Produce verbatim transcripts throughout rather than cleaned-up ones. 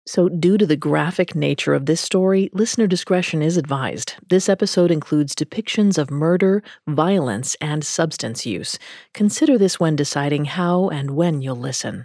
So, due to the graphic nature of this story, listener discretion is advised. This episode includes depictions of murder, violence, and substance use. Consider this when deciding how and when you'll listen.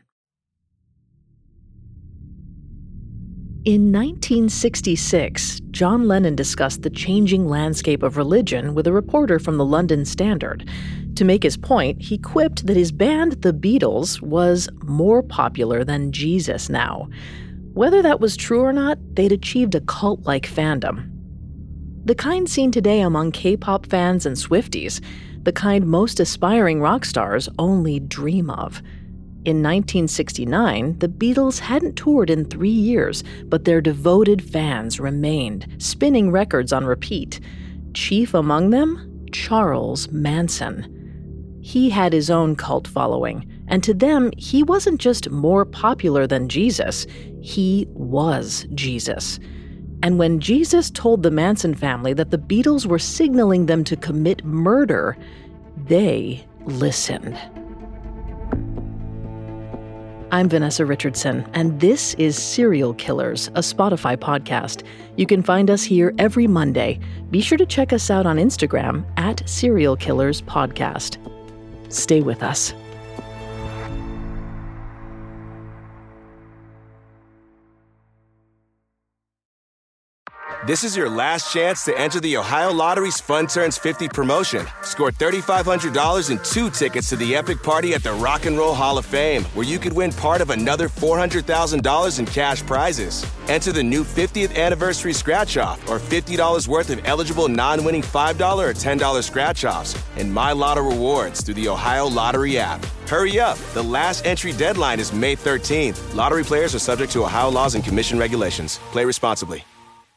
In nineteen sixty-six, John Lennon discussed the changing landscape of religion with a reporter from the London Standard. To make his point, he quipped that his band, The Beatles, was more popular than Jesus now. Whether that was true or not, they'd achieved a cult-like fandom. The kind seen today among K-pop fans and Swifties, the kind most aspiring rock stars only dream of. In nineteen sixty-nine, the Beatles hadn't toured in three years, but their devoted fans remained, spinning records on repeat. Chief among them, Charles Manson. He had his own cult following, and to them, he wasn't just more popular than Jesus, he was Jesus. And when Jesus told the Manson family that the Beatles were signaling them to commit murder, they listened. I'm Vanessa Richardson, and this is Serial Killers, a Spotify podcast. You can find us here every Monday. Be sure to check us out on Instagram at Serial Killers Podcast. Stay with us. This is your last chance to enter the Ohio Lottery's Fun Turns fifty promotion. Score three thousand five hundred dollars and two tickets to the epic party at the Rock and Roll Hall of Fame, where you could win part of another four hundred thousand dollars in cash prizes. Enter the new fiftieth anniversary scratch-off or fifty dollars worth of eligible non-winning five dollars or ten dollars scratch-offs and My Lotto rewards through the Ohio Lottery app. Hurry up. The last entry deadline is May thirteenth. Lottery players are subject to Ohio laws and commission regulations. Play responsibly.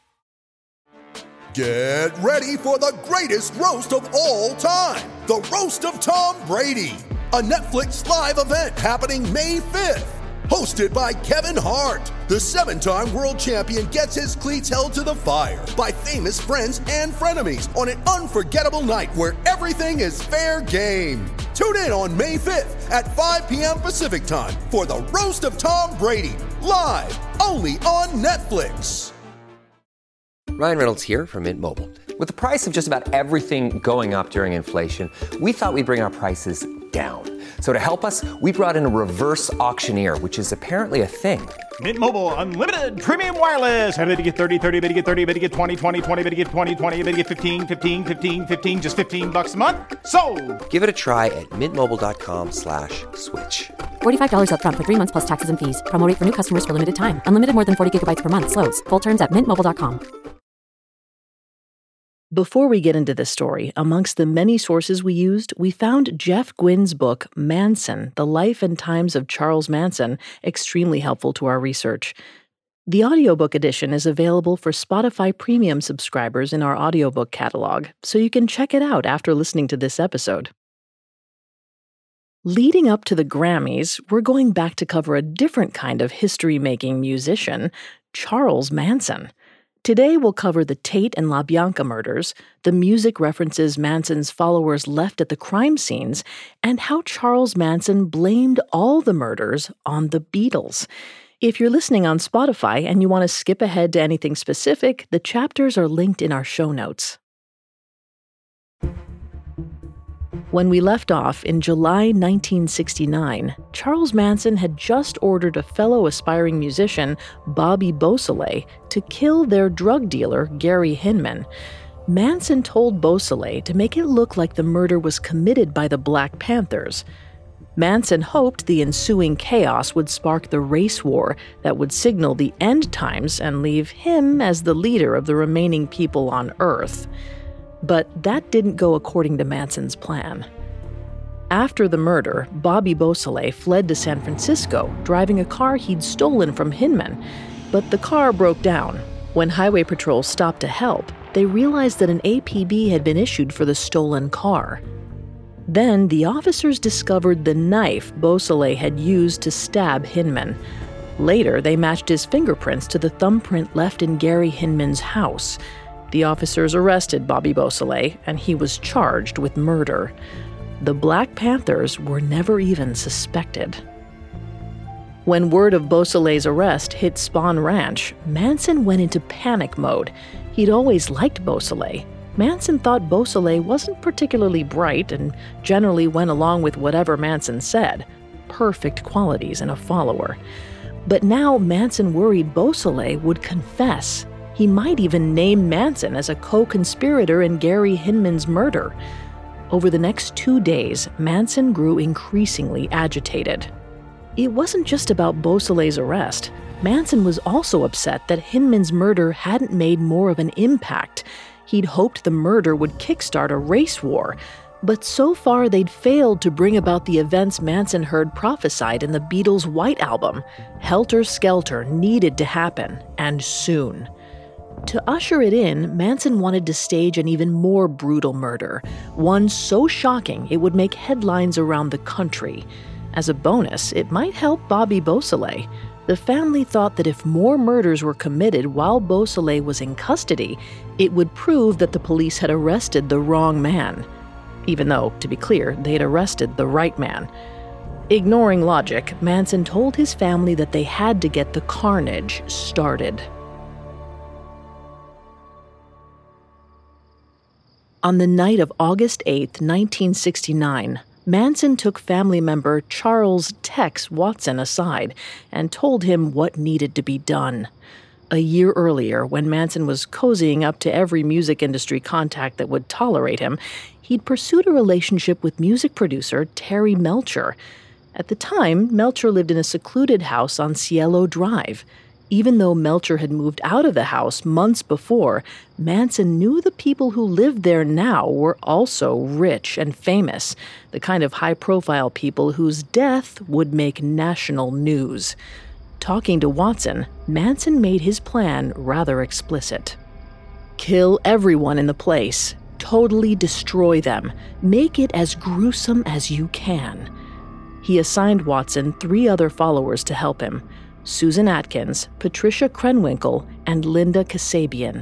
Get ready for the greatest roast of all time, the Roast of Tom Brady, a Netflix live event happening May fifth. Hosted by Kevin Hart, the seven-time world champion gets his cleats held to the fire by famous friends and frenemies on an unforgettable night where everything is fair game. Tune in on May fifth at five p.m. Pacific time for the Roast of Tom Brady, live only on Netflix. Ryan Reynolds here from Mint Mobile. With the price of just about everything going up during inflation, we thought we'd bring our prices down. So to help us, we brought in a reverse auctioneer, which is apparently a thing. Mint Mobile Unlimited Premium Wireless. How to get thirty, thirty, how to get thirty, how to get twenty, twenty, twenty, how to get twenty, twenty, how to get fifteen, fifteen, fifteen, fifteen, just fifteen bucks a month? Sold! Give it a try at mintmobile.com slash switch. forty-five dollars up front for three months plus taxes and fees. Promo rate for new customers for limited time. Unlimited more than forty gigabytes per month. Slows full terms at mint mobile dot com. Before we get into this story, amongst the many sources we used, we found Jeff Gwynn's book, Manson, The Life and Times of Charles Manson, extremely helpful to our research. The audiobook edition is available for Spotify Premium subscribers in our audiobook catalog, so you can check it out after listening to this episode. Leading up to the Grammys, we're going back to cover a different kind of history-making musician, Charles Manson. Today, we'll cover the Tate and LaBianca murders, the music references Manson's followers left at the crime scenes, and how Charles Manson blamed all the murders on the Beatles. If you're listening on Spotify and you want to skip ahead to anything specific, the chapters are linked in our show notes. When we left off in July nineteen sixty-nine, Charles Manson had just ordered a fellow aspiring musician, Bobby Beausoleil, to kill their drug dealer, Gary Hinman. Manson told Beausoleil to make it look like the murder was committed by the Black Panthers. Manson hoped the ensuing chaos would spark the race war that would signal the end times and leave him as the leader of the remaining people on Earth. But that didn't go according to Manson's plan. After the murder, Bobby Beausoleil fled to San Francisco, driving a car he'd stolen from Hinman. But the car broke down. When Highway Patrol stopped to help, they realized that an A P B had been issued for the stolen car. Then the officers discovered the knife Beausoleil had used to stab Hinman. Later, they matched his fingerprints to the thumbprint left in Gary Hinman's house. The officers arrested Bobby Beausoleil, and he was charged with murder. The Black Panthers were never even suspected. When word of Beausoleil's arrest hit Spahn Ranch, Manson went into panic mode. He'd always liked Beausoleil. Manson thought Beausoleil wasn't particularly bright and generally went along with whatever Manson said. Perfect qualities in a follower. But now Manson worried Beausoleil would confess. He might even name Manson as a co-conspirator in Gary Hinman's murder. Over the next two days, Manson grew increasingly agitated. It wasn't just about Beausoleil's arrest. Manson was also upset that Hinman's murder hadn't made more of an impact. He'd hoped the murder would kickstart a race war, but so far they'd failed to bring about the events Manson heard prophesied in the Beatles' White Album. Helter Skelter needed to happen, and soon. To usher it in, Manson wanted to stage an even more brutal murder, one so shocking it would make headlines around the country. As a bonus, it might help Bobby Beausoleil. The family thought that if more murders were committed while Beausoleil was in custody, it would prove that the police had arrested the wrong man. Even though, to be clear, they had arrested the right man. Ignoring logic, Manson told his family that they had to get the carnage started. On the night of August eighth, nineteen sixty-nine, Manson took family member Charles Tex Watson aside and told him what needed to be done. A year earlier, when Manson was cozying up to every music industry contact that would tolerate him, he'd pursued a relationship with music producer Terry Melcher. At the time, Melcher lived in a secluded house on Cielo Drive. Even though Melcher had moved out of the house months before, Manson knew the people who lived there now were also rich and famous, the kind of high-profile people whose death would make national news. Talking to Watson, Manson made his plan rather explicit. Kill everyone in the place. Totally destroy them. Make it as gruesome as you can. He assigned Watson three other followers to help him: Susan Atkins, Patricia Krenwinkel, and Linda Kasabian.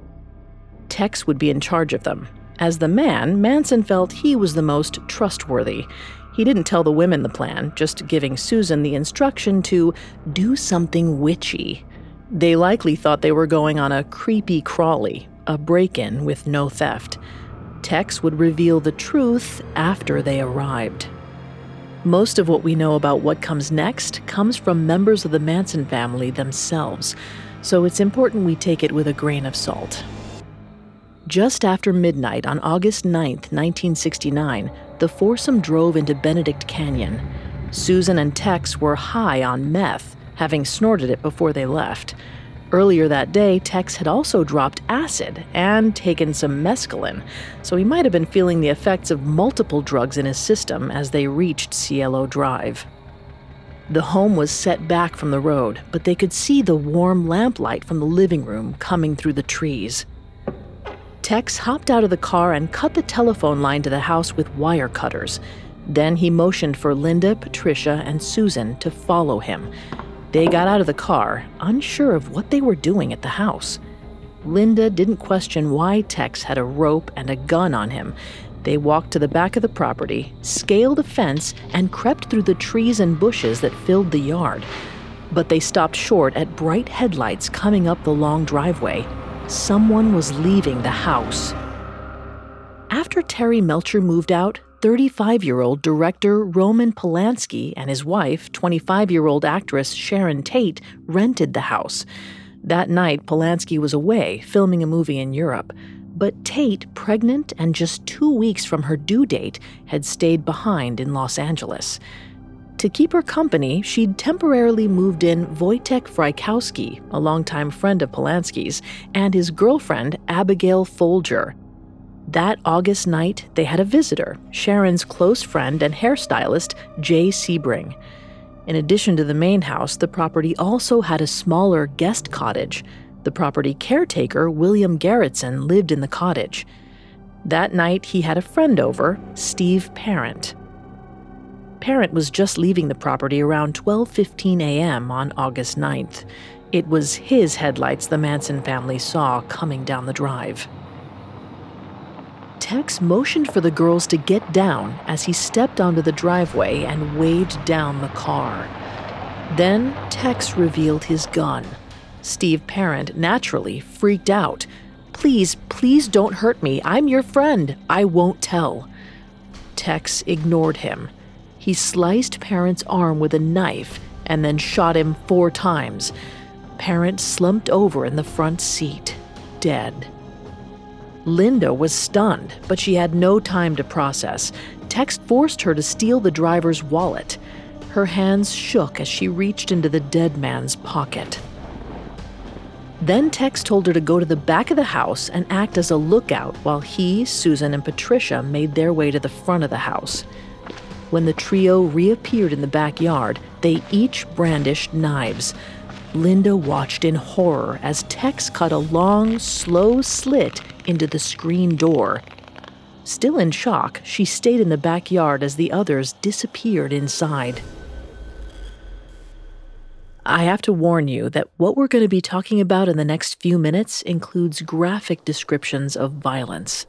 Tex would be in charge of them. As the man, Manson felt he was the most trustworthy. He didn't tell the women the plan, just giving Susan the instruction to do something witchy. They likely thought they were going on a creepy crawly, a break-in with no theft. Tex would reveal the truth after they arrived. Most of what we know about what comes next comes from members of the Manson family themselves, so it's important we take it with a grain of salt. Just after midnight on August ninth, nineteen sixty-nine, the foursome drove into Benedict Canyon. Susan and Tex were high on meth, having snorted it before they left. Earlier that day, Tex had also dropped acid and taken some mescaline, so he might have been feeling the effects of multiple drugs in his system as they reached Cielo Drive. The home was set back from the road, but they could see the warm lamplight from the living room coming through the trees. Tex hopped out of the car and cut the telephone line to the house with wire cutters. Then he motioned for Linda, Patricia, and Susan to follow him. They got out of the car, unsure of what they were doing at the house. Linda didn't question why Tex had a rope and a gun on him. They walked to the back of the property, scaled a fence, and crept through the trees and bushes that filled the yard. But they stopped short at bright headlights coming up the long driveway. Someone was leaving the house. After Terry Melcher moved out, thirty-five-year-old director Roman Polanski and his wife, twenty-five-year-old actress Sharon Tate, rented the house. That night, Polanski was away, filming a movie in Europe. But Tate, pregnant and just two weeks from her due date, had stayed behind in Los Angeles. To keep her company, she'd temporarily moved in Wojtek Frykowski, a longtime friend of Polanski's, and his girlfriend, Abigail Folger. That August night, they had a visitor, Sharon's close friend and hairstylist, Jay Sebring. In addition to the main house, the property also had a smaller guest cottage. The property caretaker, William Garretson, lived in the cottage. That night, he had a friend over, Steve Parent. Parent was just leaving the property around twelve fifteen a.m. on August ninth. It was his headlights the Manson family saw coming down the drive. Tex motioned for the girls to get down as he stepped onto the driveway and waved down the car. Then Tex revealed his gun. Steve Parent naturally freaked out. "Please, please don't hurt me. I'm your friend. I won't tell." Tex ignored him. He sliced Parent's arm with a knife and then shot him four times. Parent slumped over in the front seat, dead. Linda was stunned, but she had no time to process. Tex forced her to steal the driver's wallet. Her hands shook as she reached into the dead man's pocket. Then Tex told her to go to the back of the house and act as a lookout while he, Susan, and Patricia made their way to the front of the house. When the trio reappeared in the backyard, they each brandished knives. Linda watched in horror as Tex cut a long, slow slit into the screen door. Still in shock, she stayed in the backyard as the others disappeared inside. I have to warn you that what we're going to be talking about in the next few minutes includes graphic descriptions of violence.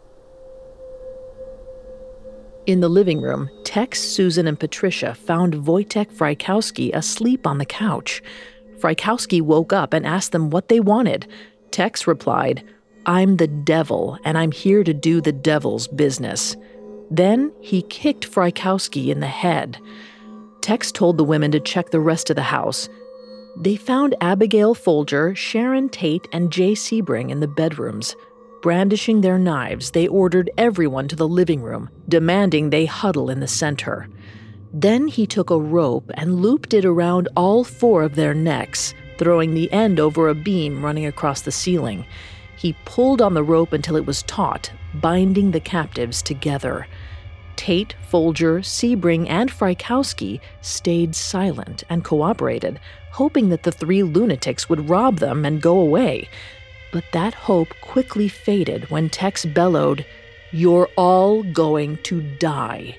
In the living room, Tex, Susan, and Patricia found Wojtek Frykowski asleep on the couch. Frykowski woke up and asked them what they wanted. Tex replied, "I'm the devil, and I'm here to do the devil's business." Then he kicked Frykowski in the head. Tex told the women to check the rest of the house. They found Abigail Folger, Sharon Tate, and Jay Sebring in the bedrooms. Brandishing their knives, they ordered everyone to the living room, demanding they huddle in the center. Then he took a rope and looped it around all four of their necks, throwing the end over a beam running across the ceiling. He pulled on the rope until it was taut, binding the captives together. Tate, Folger, Sebring, and Frykowski stayed silent and cooperated, hoping that the three lunatics would rob them and go away. But that hope quickly faded when Tex bellowed, "You're all going to die."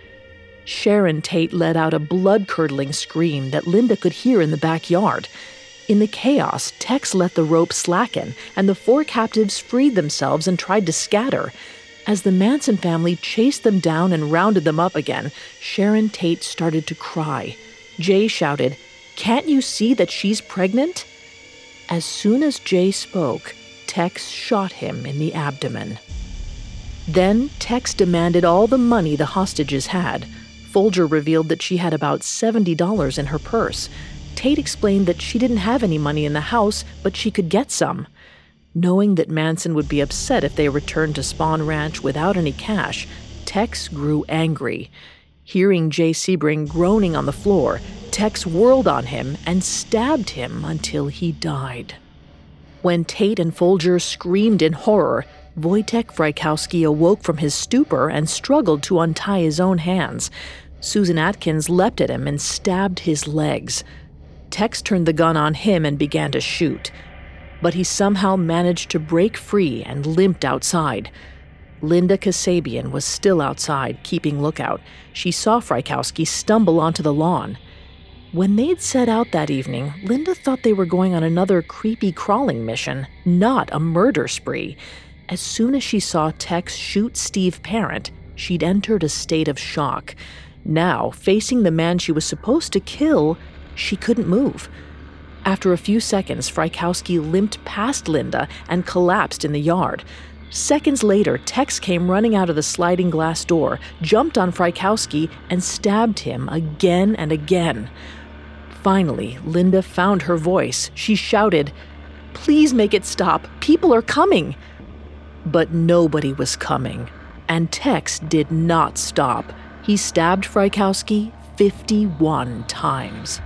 Sharon Tate let out a blood-curdling scream that Linda could hear in the backyard. In the chaos, Tex let the rope slacken, and the four captives freed themselves and tried to scatter. As the Manson family chased them down and rounded them up again, Sharon Tate started to cry. Jay shouted, "Can't you see that she's pregnant?" As soon as Jay spoke, Tex shot him in the abdomen. Then Tex demanded all the money the hostages had. Folger revealed that she had about seventy dollars in her purse. Tate explained that she didn't have any money in the house, but she could get some. Knowing that Manson would be upset if they returned to Spahn Ranch without any cash, Tex grew angry. Hearing Jay Sebring groaning on the floor, Tex whirled on him and stabbed him until he died. When Tate and Folger screamed in horror, Wojtek Frykowski awoke from his stupor and struggled to untie his own hands. Susan Atkins leapt at him and stabbed his legs. Tex turned the gun on him and began to shoot. But he somehow managed to break free and limped outside. Linda Kasabian was still outside, keeping lookout. She saw Frykowski stumble onto the lawn. When they'd set out that evening, Linda thought they were going on another creepy crawling mission, not a murder spree. As soon as she saw Tex shoot Steve Parent, she'd entered a state of shock. Now, facing the man she was supposed to kill, she couldn't move. After a few seconds, Frykowski limped past Linda and collapsed in the yard. Seconds later, Tex came running out of the sliding glass door, jumped on Frykowski, and stabbed him again and again. Finally, Linda found her voice. She shouted, "Please make it stop. People are coming." But nobody was coming, and Tex did not stop. He stabbed Frykowski fifty-one times.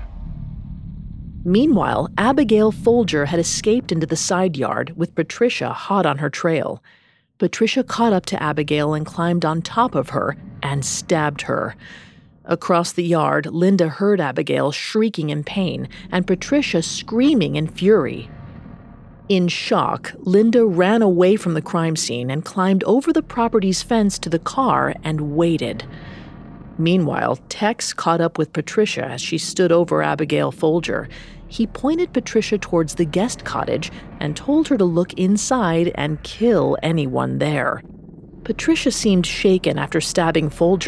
Meanwhile, Abigail Folger had escaped into the side yard with Patricia hot on her trail. Patricia caught up to Abigail and climbed on top of her and stabbed her. Across the yard, Linda heard Abigail shrieking in pain and Patricia screaming in fury. In shock, Linda ran away from the crime scene and climbed over the property's fence to the car and waited. Meanwhile, Tex caught up with Patricia as she stood over Abigail Folger. He pointed Patricia towards the guest cottage and told her to look inside and kill anyone there. Patricia seemed shaken after stabbing Folger.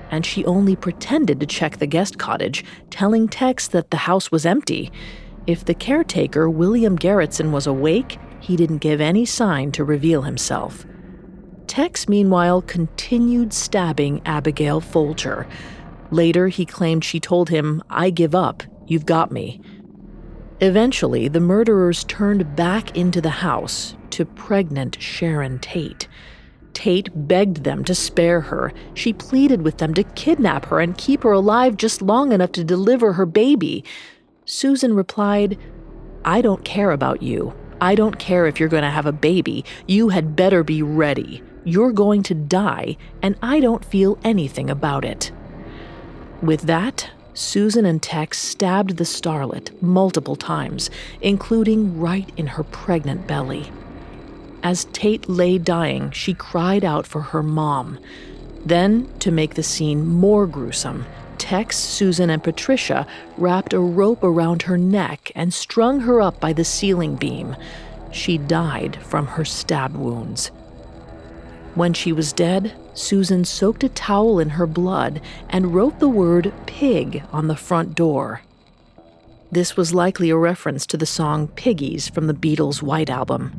and she only pretended to check the guest cottage, telling Tex that the house was empty. If the caretaker, William Garretson, was awake, he didn't give any sign to reveal himself. Tex, meanwhile, continued stabbing Abigail Folger. Later, he claimed she told him, "I give up, you've got me." Eventually, the murderers turned back into the house to pregnant Sharon Tate. Tate begged them to spare her. She pleaded with them to kidnap her and keep her alive just long enough to deliver her baby. Susan replied, "I don't care about you. I don't care if you're going to have a baby. You had better be ready. You're going to die, and I don't feel anything about it." With that, Susan and Tex stabbed the starlet multiple times, including right in her pregnant belly. As Tate lay dying, she cried out for her mom. Then, to make the scene more gruesome, Tex, Susan, and Patricia wrapped a rope around her neck and strung her up by the ceiling beam. She died from her stab wounds. When she was dead, Susan soaked a towel in her blood and wrote the word pig on the front door. This was likely a reference to the song Piggies from the Beatles' White Album.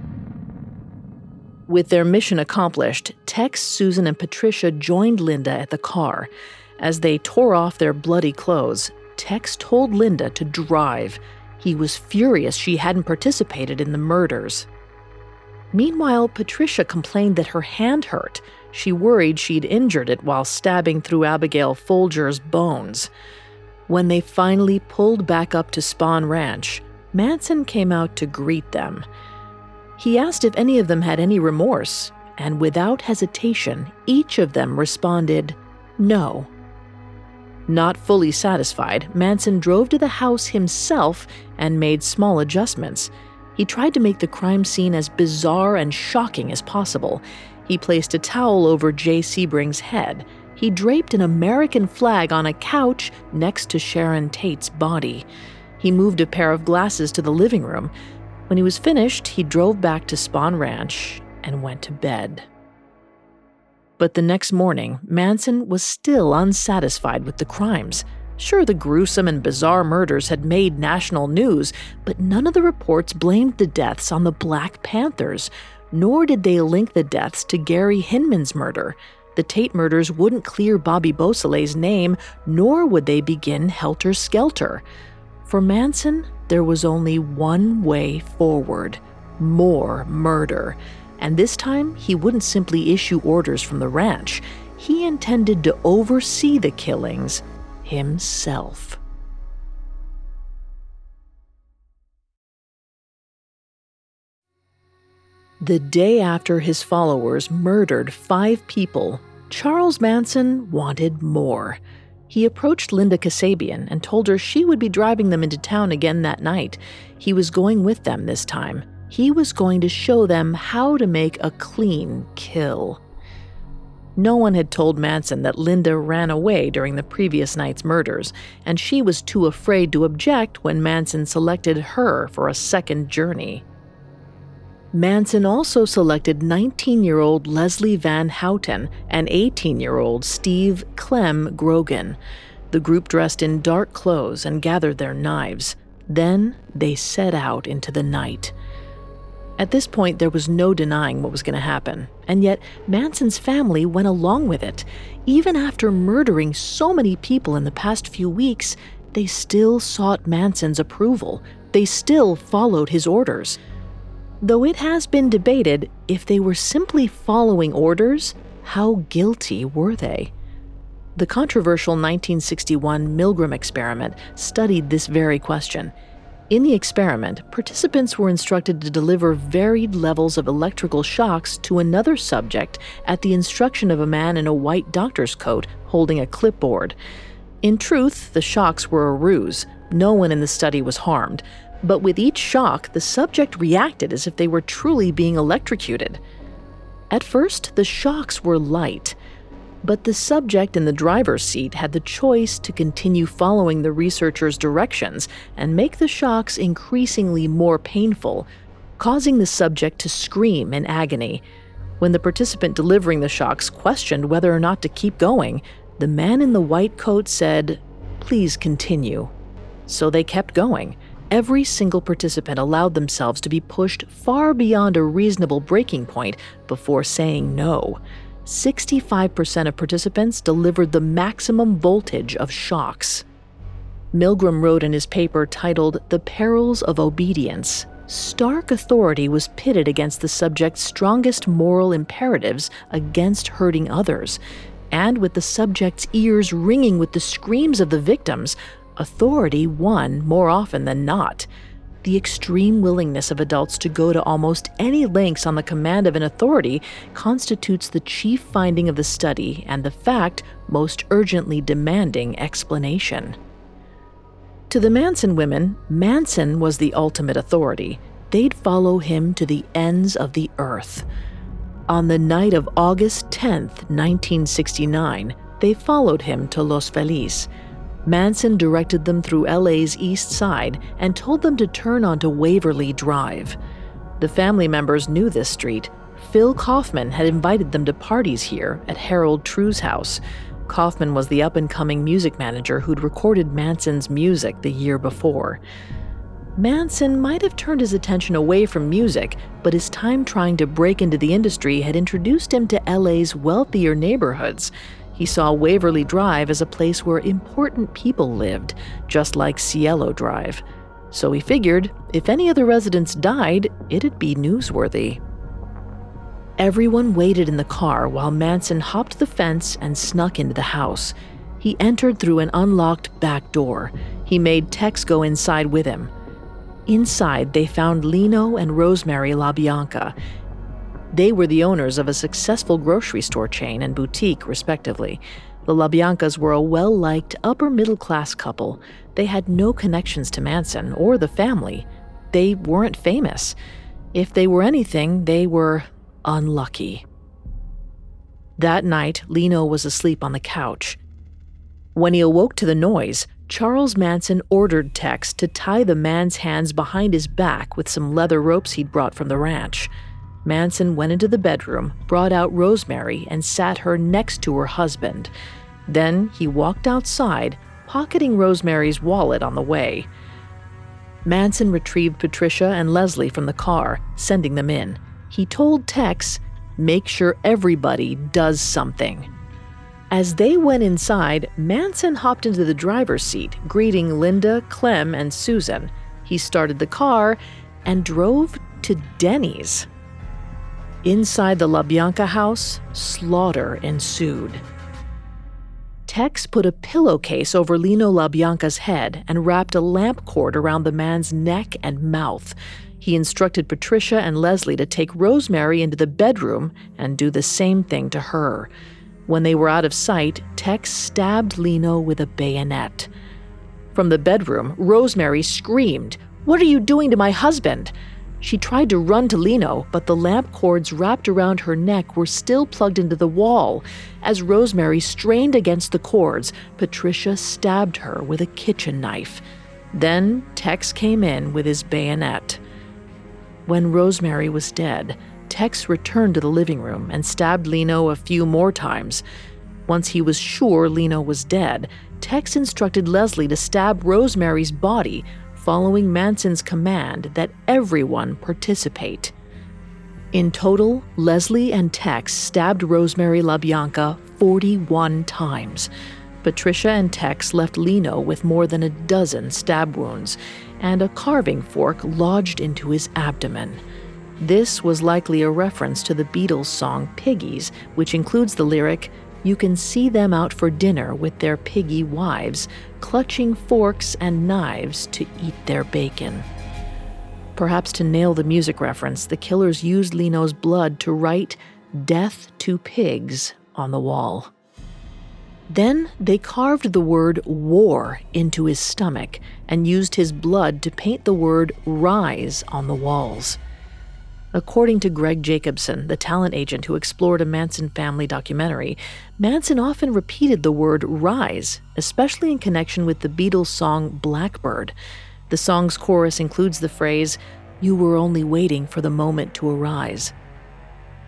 With their mission accomplished, Tex, Susan, and Patricia joined Linda at the car. As they tore off their bloody clothes, Tex told Linda to drive. He was furious she hadn't participated in the murders. Meanwhile, Patricia complained that her hand hurt. She worried she'd injured it while stabbing through Abigail Folger's bones. When they finally pulled back up to Spahn Ranch, Manson came out to greet them. He asked if any of them had any remorse, and without hesitation, each of them responded, "No." Not fully satisfied, Manson drove to the house himself and made small adjustments. He tried to make the crime scene as bizarre and shocking as possible. He placed a towel over Jay Sebring's head. He draped an American flag on a couch next to Sharon Tate's body. He moved a pair of glasses to the living room. When he was finished, he drove back to Spahn Ranch and went to bed. But the next morning, Manson was still unsatisfied with the crimes. Sure, the gruesome and bizarre murders had made national news, but none of the reports blamed the deaths on the Black Panthers, nor did they link the deaths to Gary Hinman's murder. The Tate murders wouldn't clear Bobby Beausoleil's name, nor would they begin helter-skelter. For Manson, there was only one way forward: more murder. And this time, he wouldn't simply issue orders from the ranch. He intended to oversee the killings himself. The day after his followers murdered five people, Charles Manson wanted more. He approached Linda Kasabian and told her she would be driving them into town again that night. He was going with them this time. He was going to show them how to make a clean kill. No one had told Manson that Linda ran away during the previous night's murders, and she was too afraid to object when Manson selected her for a second journey. Manson also selected nineteen-year-old Leslie Van Houten and eighteen-year-old Steve Clem Grogan. The group dressed in dark clothes and gathered their knives. Then they set out into the night. At this point, there was no denying what was going to happen, and yet Manson's family went along with it. Even after murdering so many people in the past few weeks, they still sought Manson's approval. They still followed his orders. Though it has been debated, if they were simply following orders, how guilty were they? The controversial nineteen sixty-one Milgram experiment studied this very question. In the experiment, participants were instructed to deliver varied levels of electrical shocks to another subject at the instruction of a man in a white doctor's coat holding a clipboard. In truth, the shocks were a ruse. No one in the study was harmed. But with each shock, the subject reacted as if they were truly being electrocuted. At first, the shocks were light. But the subject in the driver's seat had the choice to continue following the researchers' directions and make the shocks increasingly more painful, causing the subject to scream in agony. When the participant delivering the shocks questioned whether or not to keep going, The man in the white coat said, "Please continue." So they kept going. Every single participant allowed themselves to be pushed far beyond a reasonable breaking point before saying no. sixty-five percent of participants delivered the maximum voltage of shocks. Milgram wrote in his paper titled "The Perils of Obedience," stark authority was pitted against the subject's strongest moral imperatives against hurting others. And with the subject's ears ringing with the screams of the victims, authority won more often than not. The extreme willingness of adults to go to almost any lengths on the command of an authority constitutes the chief finding of the study and the fact most urgently demanding explanation. To the Manson women, Manson was the ultimate authority. They'd follow him to the ends of the earth. On the night of August tenth, nineteen sixty-nine, they followed him to Los Feliz. Manson directed them through L A's East Side and told them to turn onto Waverly Drive. The family members knew this street. Phil Kaufman had invited them to parties here at Harold True's house. Kaufman was the up-and-coming music manager who'd recorded Manson's music the year before. Manson might have turned his attention away from music, but his time trying to break into the industry had introduced him to L A's wealthier neighborhoods. He saw Waverly Drive as a place where important people lived, just like Cielo Drive. So he figured if any of the residents died, it'd be newsworthy. Everyone waited in the car while Manson hopped the fence and snuck into the house. He entered through an unlocked back door. He made Tex go inside with him. Inside, they found Lino and Rosemary LaBianca. They were the owners of a successful grocery store chain and boutique, respectively. The LaBiancas were a well-liked, upper-middle-class couple. They had no connections to Manson or the family. They weren't famous. If they were anything, they were unlucky. That night, Lino was asleep on the couch. When he awoke to the noise, Charles Manson ordered Tex to tie the man's hands behind his back with some leather ropes he'd brought from the ranch. Manson went into the bedroom, brought out Rosemary, and sat her next to her husband. Then he walked outside, pocketing Rosemary's wallet on the way. Manson retrieved Patricia and Leslie from the car, sending them in. He told Tex, "Make sure everybody does something." As they went inside, Manson hopped into the driver's seat, greeting Linda, Clem, and Susan. He started the car and drove to Denny's. Inside the LaBianca house, slaughter ensued. Tex put a pillowcase over Lino LaBianca's head and wrapped a lamp cord around the man's neck and mouth. He instructed Patricia and Leslie to take Rosemary into the bedroom and do the same thing to her. When they were out of sight, Tex stabbed Lino with a bayonet. From the bedroom, Rosemary screamed, "What are you doing to my husband?" She tried to run to Lino, but the lamp cords wrapped around her neck were still plugged into the wall. As Rosemary strained against the cords, Patricia stabbed her with a kitchen knife. Then Tex came in with his bayonet. When Rosemary was dead, Tex returned to the living room and stabbed Lino a few more times. Once he was sure Lino was dead, Tex instructed Leslie to stab Rosemary's body, following Manson's command that everyone participate. In total, Leslie and Tex stabbed Rosemary LaBianca forty-one times. Patricia and Tex left Lino with more than a dozen stab wounds, and a carving fork lodged into his abdomen. This was likely a reference to the Beatles song Piggies, which includes the lyric, "You can see them out for dinner with their piggy wives, clutching forks and knives to eat their bacon." Perhaps to nail the music reference, the killers used Lino's blood to write "Death to Pigs" on the wall. Then they carved the word war into his stomach and used his blood to paint the word rise on the walls. According to Greg Jacobson, the talent agent who explored a Manson family documentary, Manson often repeated the word rise, especially in connection with the Beatles song Blackbird. The song's chorus includes the phrase, "You were only waiting for the moment to arise."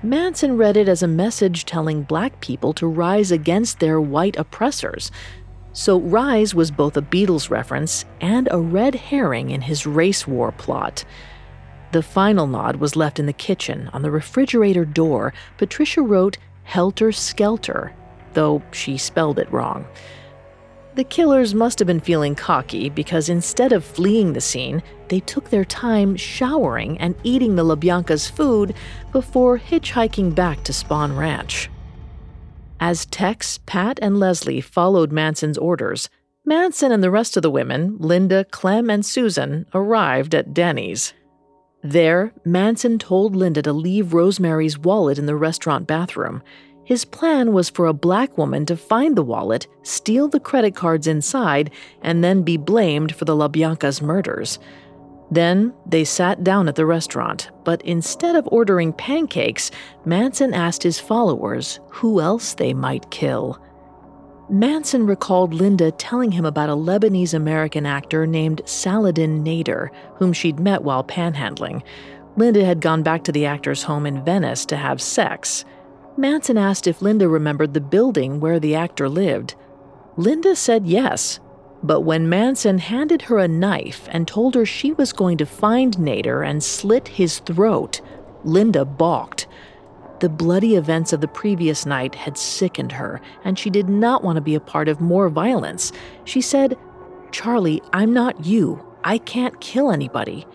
Manson read it as a message telling black people to rise against their white oppressors. So Rise was both a Beatles reference and a red herring in his race war plot. The final nod was left in the kitchen. On the refrigerator door, Patricia wrote Helter Skelter, though she spelled it wrong. The killers must have been feeling cocky because instead of fleeing the scene, they took their time showering and eating the LaBianca's food before hitchhiking back to Spahn Ranch. As Tex, Pat, and Leslie followed Manson's orders, Manson and the rest of the women, Linda, Clem, and Susan, arrived at Denny's. There, Manson told Linda to leave Rosemary's wallet in the restaurant bathroom. His plan was for a black woman to find the wallet, steal the credit cards inside, and then be blamed for the LaBianca's murders. Then they sat down at the restaurant, but instead of ordering pancakes, Manson asked his followers who else they might kill. Manson recalled Linda telling him about a Lebanese-American actor named Saladin Nader, whom she'd met while panhandling. Linda had gone back to the actor's home in Venice to have sex. Manson asked if Linda remembered the building where the actor lived. Linda said yes, but when Manson handed her a knife and told her she was going to find Nader and slit his throat, Linda balked. The bloody events of the previous night had sickened her, and she did not want to be a part of more violence. She said, "Charlie, I'm not you. I can't kill anybody."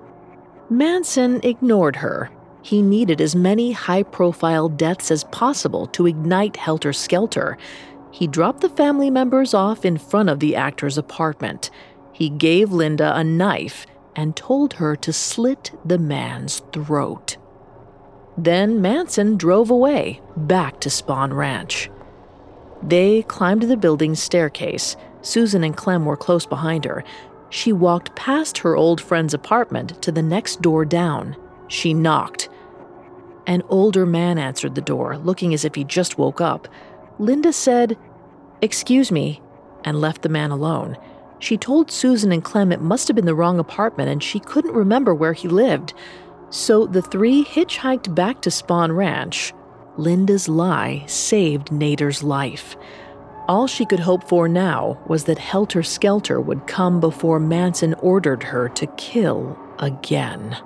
Manson ignored her. He needed as many high-profile deaths as possible to ignite Helter Skelter. He dropped the family members off in front of the actor's apartment. He gave Linda a knife and told her to slit the man's throat. Then Manson drove away, back to Spahn Ranch. They climbed the building's staircase. Susan and Clem were close behind her. She walked past her old friend's apartment to the next door down. She knocked. An older man answered the door, looking as if he just woke up. Linda said, "Excuse me," and left the man alone. She told Susan and Clem it must have been the wrong apartment and she couldn't remember where he lived. So the three hitchhiked back to Spahn Ranch. Linda's lie saved Nader's life. All she could hope for now was that Helter Skelter would come before Manson ordered her to kill again.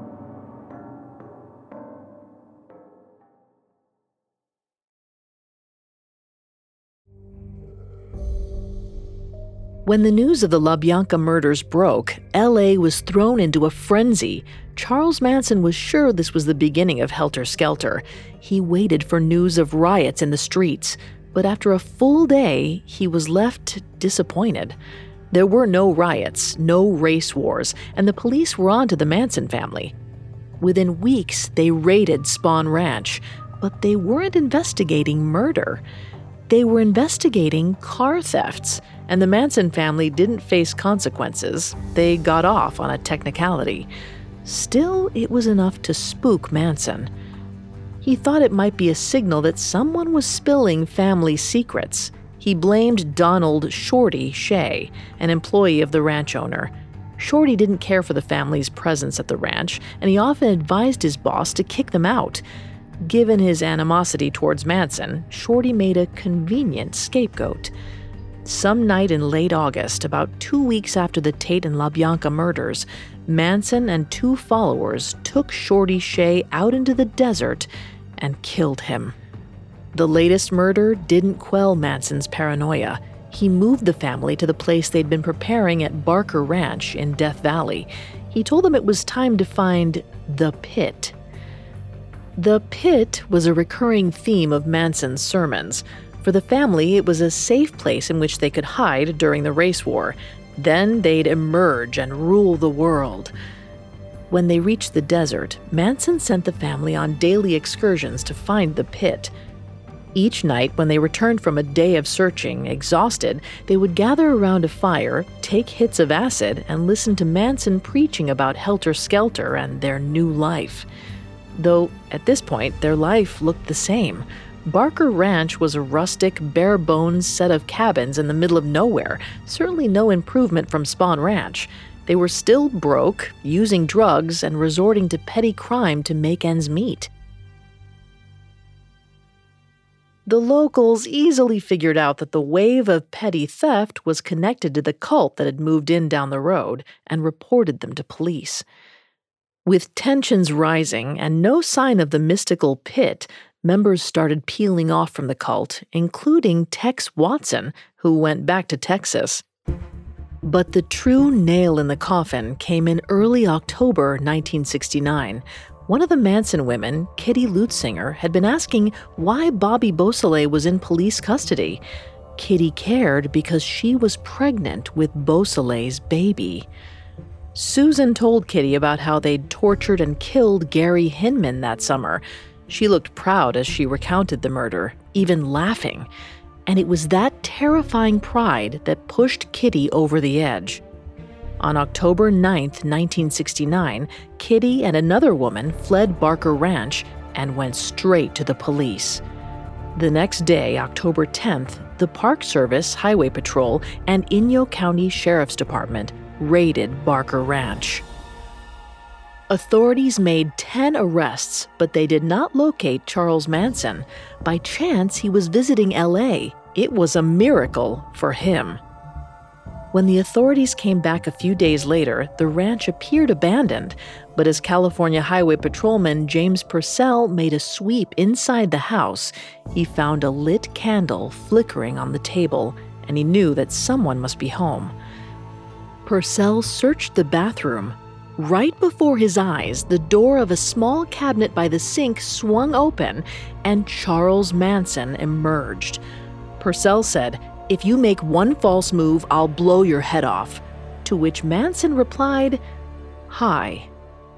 When the news of the LaBianca murders broke, L A was thrown into a frenzy. Charles Manson was sure this was the beginning of Helter Skelter. He waited for news of riots in the streets, but after a full day, he was left disappointed. There were no riots, no race wars, and the police were on to the Manson family. Within weeks, they raided Spahn Ranch, but they weren't investigating murder. They were investigating car thefts, and the Manson family didn't face consequences. They got off on a technicality. Still, it was enough to spook Manson. He thought it might be a signal that someone was spilling family secrets. He blamed Donald Shorty Shea, an employee of the ranch owner. Shorty didn't care for the family's presence at the ranch, and he often advised his boss to kick them out. Given his animosity towards Manson, Shorty made a convenient scapegoat. Some night in late August, about two weeks after the Tate and LaBianca murders, Manson and two followers took Shorty Shea out into the desert and killed him. The latest murder didn't quell Manson's paranoia. He moved the family to the place they'd been preparing at Barker Ranch in Death Valley. He told them it was time to find the pit. The pit was a recurring theme of Manson's sermons. For the family, it was a safe place in which they could hide during the race war. Then they'd emerge and rule the world. When they reached the desert, Manson sent the family on daily excursions to find the pit. Each night, when they returned from a day of searching, exhausted, they would gather around a fire, take hits of acid, and listen to Manson preaching about Helter Skelter and their new life. Though, at this point, their life looked the same. Barker Ranch was a rustic, bare-bones set of cabins in the middle of nowhere, certainly no improvement from Spahn Ranch. They were still broke, using drugs, and resorting to petty crime to make ends meet. The locals easily figured out that the wave of petty theft was connected to the cult that had moved in down the road and reported them to police. With tensions rising and no sign of the mystical pit, members started peeling off from the cult, including Tex Watson, who went back to Texas. But the true nail in the coffin came in early October nineteen sixty-nine. One of the Manson women, Kitty Lutzinger, had been asking why Bobby Beausoleil was in police custody. Kitty cared because she was pregnant with Beausoleil's baby. Susan told Kitty about how they'd tortured and killed Gary Hinman that summer. She looked proud as she recounted the murder, even laughing. And it was that terrifying pride that pushed Kitty over the edge. On October ninth, nineteen sixty-nine, Kitty and another woman fled Barker Ranch and went straight to the police. The next day, October tenth, the Park Service, Highway Patrol, and Inyo County Sheriff's Department raided Barker Ranch. Authorities made ten arrests, but they did not locate Charles Manson. By chance, he was visiting L A. It was a miracle for him. When the authorities came back a few days later, the ranch appeared abandoned, but as California Highway Patrolman James Purcell made a sweep inside the house, he found a lit candle flickering on the table, and he knew that someone must be home. Purcell searched the bathroom. Right before his eyes, the door of a small cabinet by the sink swung open, and Charles Manson emerged. Purcell said, "If you make one false move, I'll blow your head off." To which Manson replied, "Hi."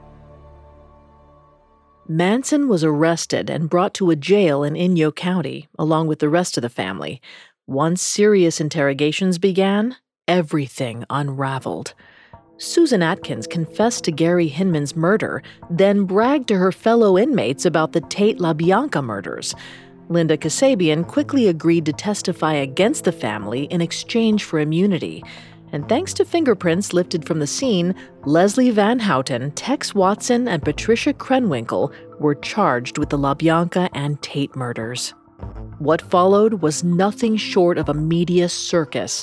Manson was arrested and brought to a jail in Inyo County, along with the rest of the family. Once serious interrogations began, everything unraveled. Susan Atkins confessed to Gary Hinman's murder, then bragged to her fellow inmates about the Tate LaBianca murders. Linda Kasabian quickly agreed to testify against the family in exchange for immunity. And thanks to fingerprints lifted from the scene, Leslie Van Houten, Tex Watson, and Patricia Krenwinkel were charged with the LaBianca and Tate murders. What followed was nothing short of a media circus.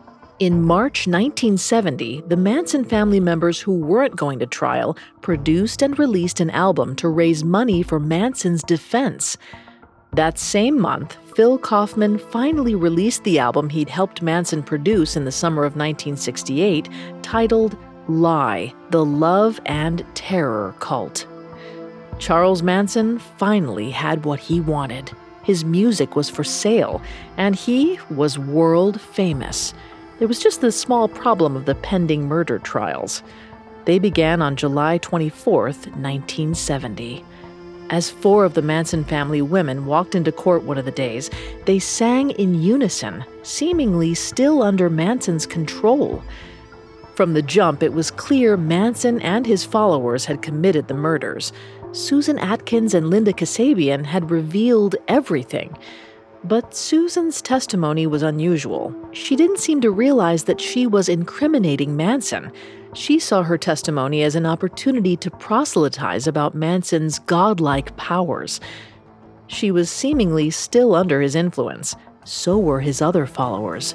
In March nineteen seventy, the Manson family members who weren't going to trial produced and released an album to raise money for Manson's defense. That same month, Phil Kaufman finally released the album he'd helped Manson produce in the summer of nineteen sixty-eight, titled Lie, The Love and Terror Cult. Charles Manson finally had what he wanted. His music was for sale, and he was world famous. There was just the small problem of the pending murder trials. They began on July twenty-fourth, nineteen seventy. As four of the Manson family women walked into court one of the days, they sang in unison, seemingly still under Manson's control. From the jump, it was clear Manson and his followers had committed the murders. Susan Atkins and Linda Kasabian had revealed everything. But Susan's testimony was unusual. She didn't seem to realize that she was incriminating Manson. She saw her testimony as an opportunity to proselytize about Manson's godlike powers. She was seemingly still under his influence. So were his other followers.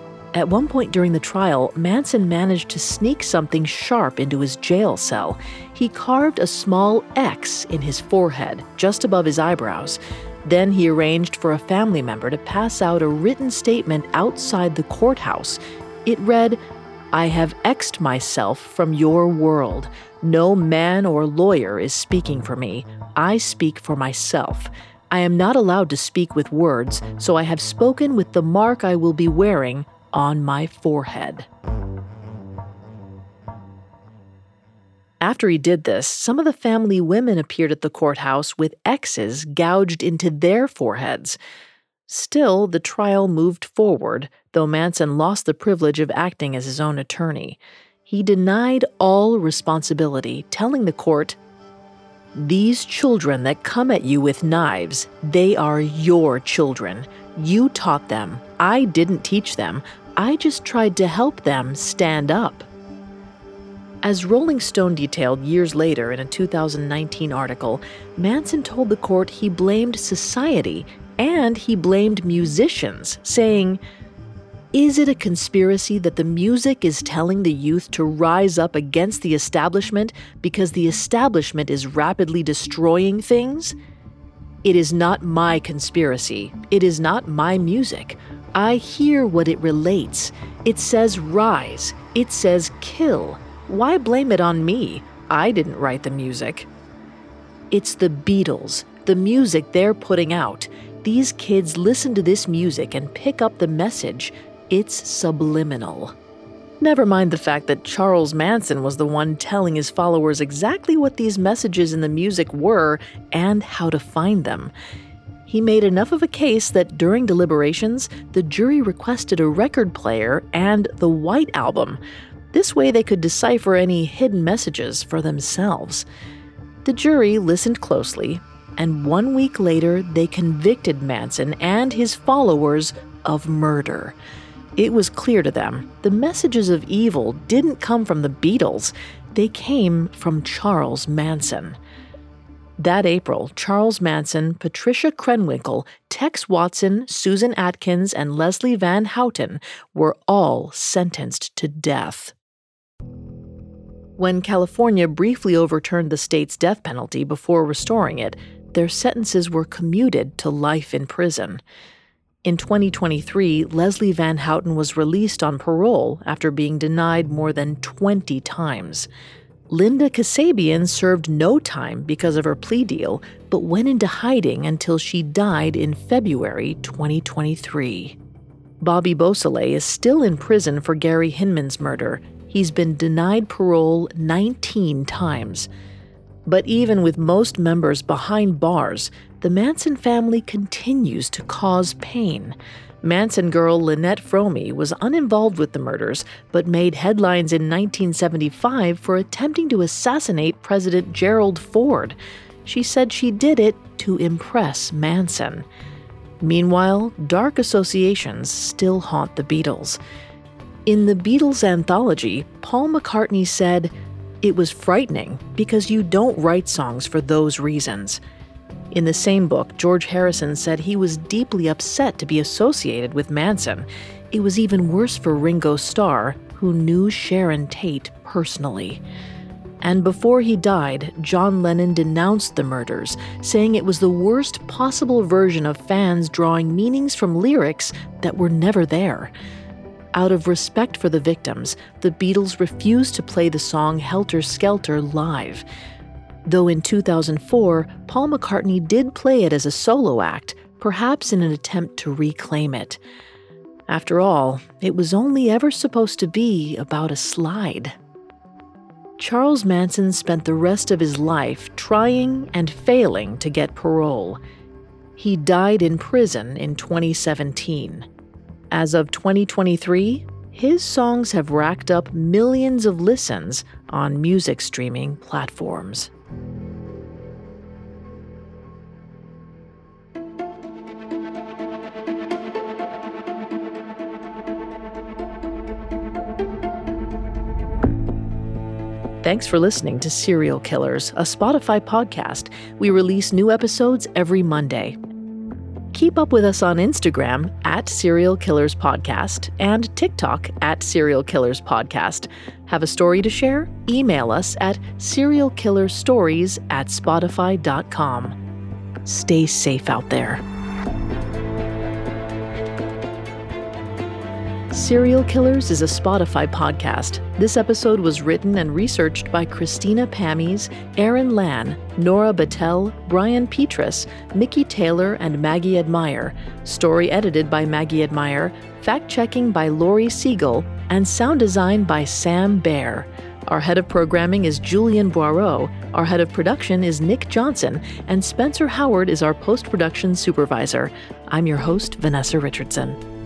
At one point during the trial, Manson managed to sneak something sharp into his jail cell. He carved a small X in his forehead, just above his eyebrows. Then he arranged for a family member to pass out a written statement outside the courthouse. It read, "I have X'd myself from your world. No man or lawyer is speaking for me. I speak for myself. I am not allowed to speak with words, so I have spoken with the mark I will be wearing on my forehead." After he did this, some of the family women appeared at the courthouse with X's gouged into their foreheads. Still, the trial moved forward, though Manson lost the privilege of acting as his own attorney. He denied all responsibility, telling the court, "These children that come at you with knives, they are your children. You taught them. I didn't teach them. I just tried to help them stand up." As Rolling Stone detailed years later in a two thousand nineteen article, Manson told the court he blamed society, And he blamed musicians, saying, "Is it a conspiracy that the music is telling the youth to rise up against the establishment because the establishment is rapidly destroying things? It is not my conspiracy. It is not my music. I hear what it relates. It says rise. It says kill. Why blame it on me? I didn't write the music." It's the Beatles, the music they're putting out. These kids listen to this music and pick up the message. It's subliminal. Never mind the fact that Charles Manson was the one telling his followers exactly what these messages in the music were and how to find them. He made enough of a case that during deliberations, the jury requested a record player and the White Album. This way they could decipher any hidden messages for themselves. The jury listened closely, and one week later they convicted Manson and his followers of murder. It was clear to them the messages of evil didn't come from the Beatles, they came from Charles Manson. That April, Charles Manson, Patricia Krenwinkel, Tex Watson, Susan Atkins, and Leslie Van Houten were all sentenced to death. When California briefly overturned the state's death penalty before restoring it, their sentences were commuted to life in prison. In twenty twenty-three, Leslie Van Houten was released on parole after being denied more than twenty times. Linda Kasabian served no time because of her plea deal, but went into hiding until she died in February twenty twenty-three. Bobby Beausoleil is still in prison for Gary Hinman's murder. He's been denied parole nineteen times. But even with most members behind bars, the Manson family continues to cause pain. Manson girl Lynette Fromme was uninvolved with the murders, but made headlines in nineteen seventy-five for attempting to assassinate President Gerald Ford. She said she did it to impress Manson. Meanwhile, dark associations still haunt the Beatles. In the Beatles anthology, Paul McCartney said, "It was frightening because you don't write songs for those reasons." In the same book, George Harrison said he was deeply upset to be associated with Manson. It was even worse for Ringo Starr, who knew Sharon Tate personally. And before he died, John Lennon denounced the murders, saying it was the worst possible version of fans drawing meanings from lyrics that were never there. Out of respect for the victims, the Beatles refused to play the song Helter Skelter live. Though in two thousand four, Paul McCartney did play it as a solo act, perhaps in an attempt to reclaim it. After all, it was only ever supposed to be about a slide. Charles Manson spent the rest of his life trying and failing to get parole. He died in prison in twenty seventeen. As of twenty twenty-three, his songs have racked up millions of listens on music streaming platforms. Thanks for listening to Serial Killers, a Spotify podcast. We release new episodes every Monday. Keep up with us on Instagram at Serial Killers Podcast and TikTok at Serial Killers Podcast. Have a story to share? Email us at serialkillerstories at spotify dot com. Stay safe out there. Serial Killers is a Spotify podcast. This episode was written and researched by Christina Pammies, Aaron Lan, Nora Battelle, Brian Petrus, Mickey Taylor, and Maggie Admire. Story edited by Maggie Admire, fact-checking by Lori Siegel, and sound design by Sam Baer. Our head of programming is Julian Boireau, our head of production is Nick Johnson, and Spencer Howard is our post-production supervisor. I'm your host, Vanessa Richardson.